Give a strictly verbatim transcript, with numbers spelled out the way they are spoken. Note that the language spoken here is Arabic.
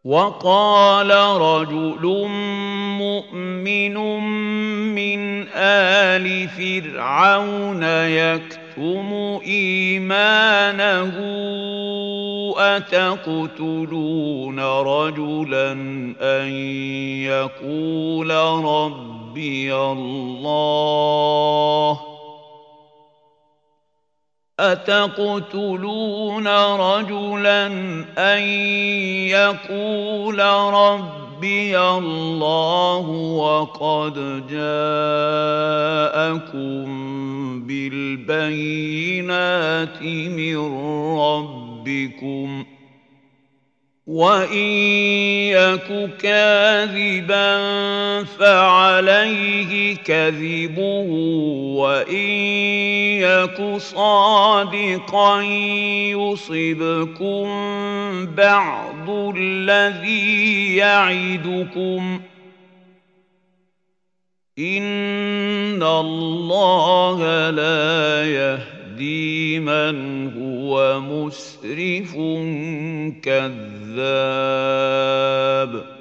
وقال رجل مؤمن من آل فرعون يكتم إيمانه أتقتلون رجلا أن يقول ربي الله أتقتلون رجلا أن يقول ربي الله وقد جاءكم بالبينات من ربكم وإن يك كاذبا فعليه كذبه وإن يك صادقا يصبكم بعض الذي يعدكم إن الله لا يهدي من هو مسرف كذاب